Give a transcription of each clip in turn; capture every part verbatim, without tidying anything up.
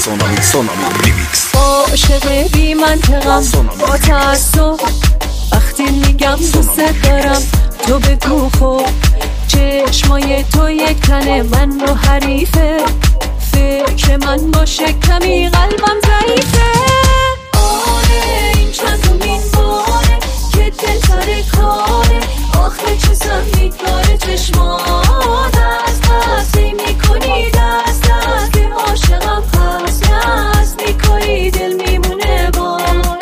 سونامی سونامی ریمیکس. عاشق بی منطقم با تعصب، وقتی میگم دوست دارم تو بگو خب. چشمای تو یک تنه من رو حریفه، فکر من باشه کمی قلبم ضعیفه. آره این چندمین باره که دل سر کاره، آخه چیزم میگاره چشمات از پس میکنی دست دست که عاشقم پس دست میکنی دل میمونه با.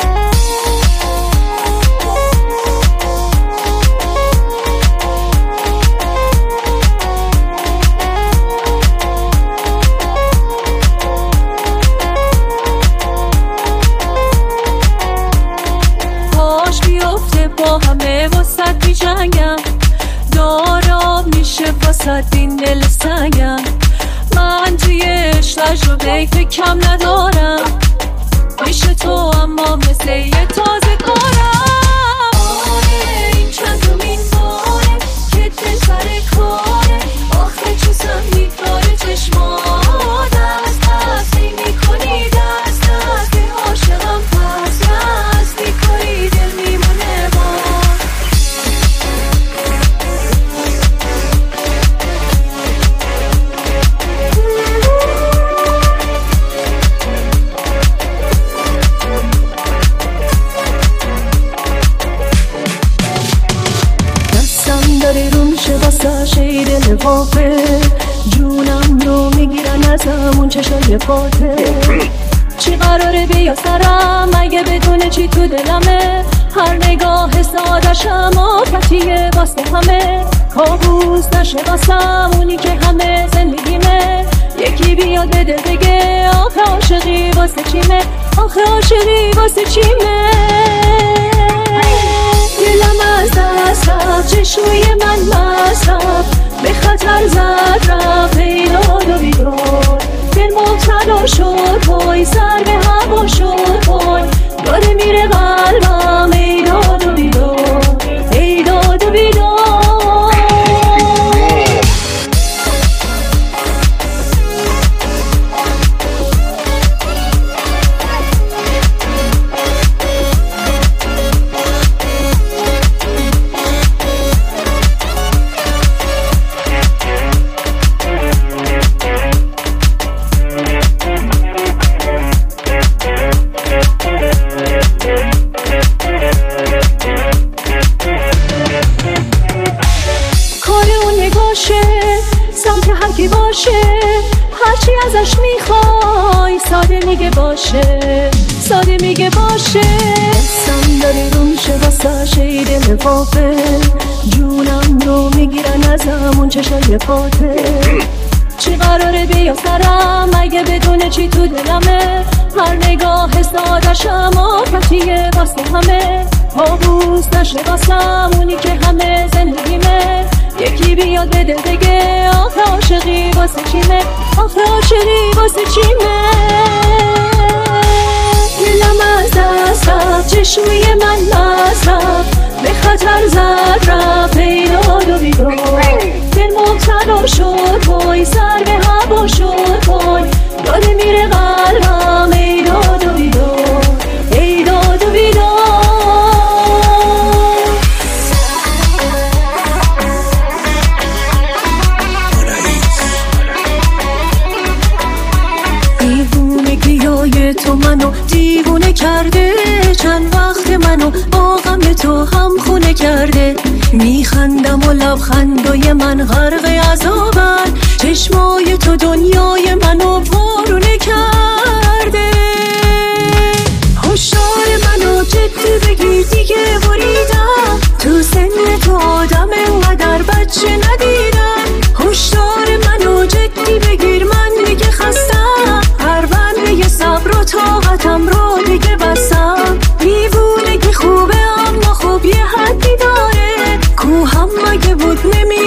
با همه واسد بی جنگم، دارم میشه واسد این دل سنگم. من توی عشق تجربه که کم ندارم، میشه تو اما مثل یه تازه کارم. آره این چندمین باره که دل سر کاره، آخه چیزم میگاره چشمات از پس میکنی دست دست که عاشقم پس دست میکنی دل میمونه با. دستم داره رو میشه واسه شیر لفافه، جونم رو میگیرن ازم اون چشای پاته. چی قراره بیا سرم اگه بدونه چی تو دلمه، هر نگاه سادشم آفتیه واسه همه. کابوس نشه واسم اونی که همه زندگیمه، یکی بیاد به دل بگه آخه عاشقی واسه چیمه، آخه عاشقی واسه چیمه. دلم از دست رفت، چشوی من مصرف به خطر زد رفت ایداد و بیداد. دل مبتلا شد وای سر به هوا شد وای، داره میره قلبم ایداد و بیداد ایداد و بیداد. سمت هر کی باشه، هرچی ازش میخوای ساده میگه باشه، ساده میگه باشه. دستم داره رو میشه واسه شید لفافه، جونم رو میگیرن ازم اون چشای پاته. چی قراره بیا سرم اگه بدونه چی تو دلمه، هر نگاه سادشم آفتیه واسه همه. کابوس نشه واسم اونی که همه زندگیمه، یکی بیاد به دل بگه آخه عاشقی واسه چیمه، آخه عاشقی واسه چیمه. دلم از دست رفت، چشوی من مصرف به خطر زد رفت ایداد و بیداد. دل مبتلا شد وای سر به هوا شد وای، داره میره قلبم ایداد و بیداد ایداد و بیداد. تو منو دیوونه کرده، چند وقت منو با غم تو هم خونه کرده. میخندم و لبخندای من غرق عذابن، چشمای تو دنیای منو پرونه کرده. هشدار منو جدی بگیر دیگه بریدم، تو سن تو آدم انقدر بچه ندیدم. هشدار منو جدی بگیر من دیگه خستم، پرونده صبر و طاقتم رو دیگه بستم. دیوونگی خوبه اما خوب یه حدی داره، کوهم مگه بود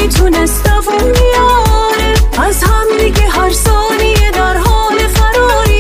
نمیتونست دووم بیاره. از هم دیگه هر ثانیه در حال فراری،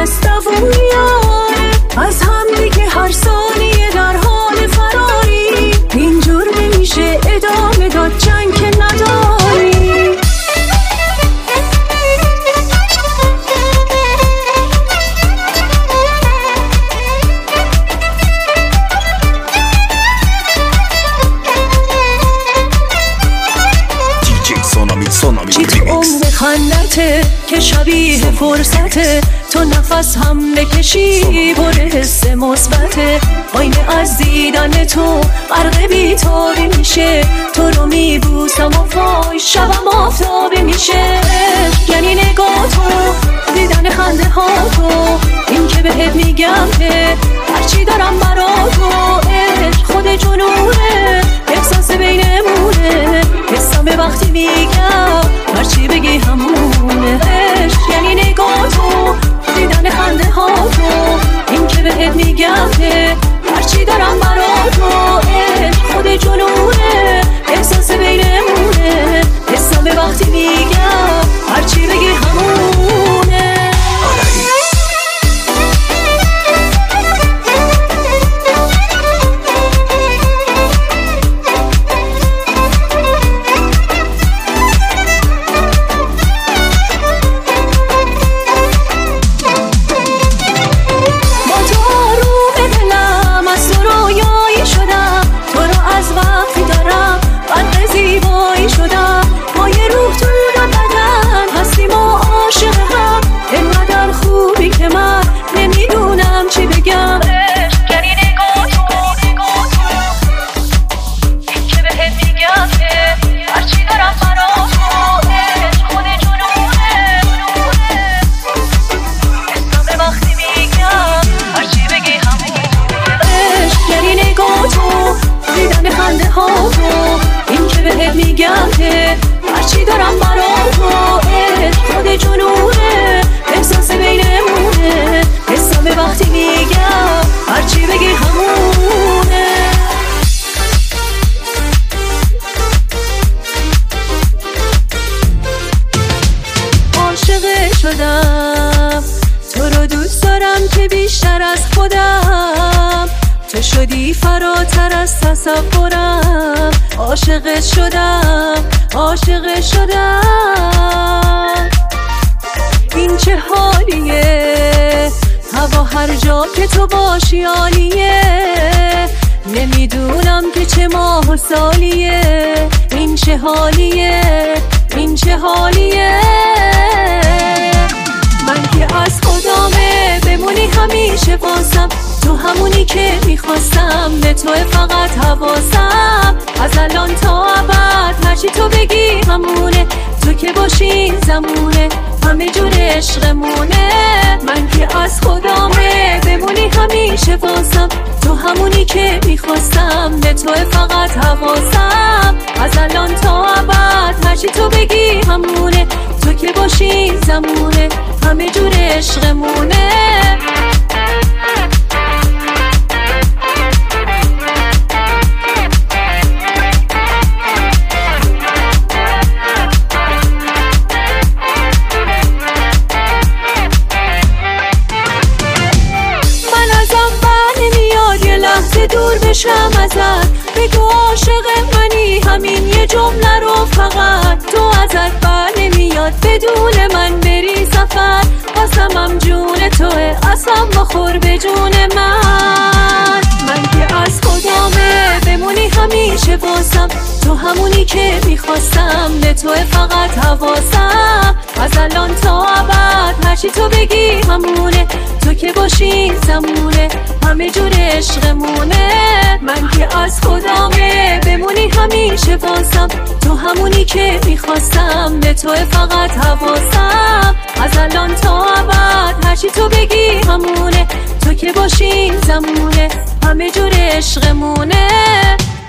استوونیاره، از هم دیگه هر ثانیه در حال فراری. اینجور نمیشه ادامه داد جنگ که نداری. چی تو عمر خندته که شبیه فرصته، تو نفس هم بکشی پر حس مثبته. آینه از دیدن تو غرق بی‌تابی میشه، تو رو میبوسم و وای شبم آفتابی میشه. یعنی نگاه تو، دیدن خنده ها تو، این که بهت میگم که هرچی دارم برا تو. خود جنونه احساس بینمونه، حسم به وقتی میگم هرچی بگی همونه. یعنی نگاه تو، دیدن خنده ها تو، این که بهت میگم که هرچی دارم برا تو. خود جنونه احساس بینمونه، حسم به وقتی میگم هرچی بگی همونه. این که بهت میگم که هرچی دارم برا تو. خود جنونه احساس بینمونه، حسم به وقتی میگم هرچی بگی همونه. عاشق شدم، تو رو دوست دارم که بیشتر از خودم، تو شدی فراتر از تصورم. عاشق شدم، عاشق شدم. این چه حالیه، هوا هر جا که تو باشی عالیه. نمیدونم که چه ماه و سالیه، این چه حالیه، این چه حالیه. من که از خدامه بمونی همیشه بازم، تو همونی که میخواستم، به تو فقط حواسم. از الان تا ابد هرچی تو بگی همونه، تو که باشی زمونه همه جور عشقمونه. من که از خدامه بمونی همیشه بازم، تو همونی که میخواستم، به تو فقط حواسم. از الان تا ابد هرچی تو بگی همونه، تو که باشی زمونه همه جور عشقمونه. دور بشم ازت، بگو عاشق منی، همین یه جمله رو فقط. تو ازت بر نمیاد بدون من بری سفر، قسمم جون توه، قسم بخور به جون من. من که از خدامه بمونی همیشه بازم، تو همونی که میخواستم، به تو فقط حواسم. از الان تا ابد هرچی تو بگی همونه، تو که باشی زمونه همه جور عشقمونه. من که از خدامه بمونی همیشه بازم، تو همونی که میخواستم، به تو فقط حواسم. از الان تا ابد هرچی تو بگی همونه، تو که باشی زمونه همه جور عشقمونه.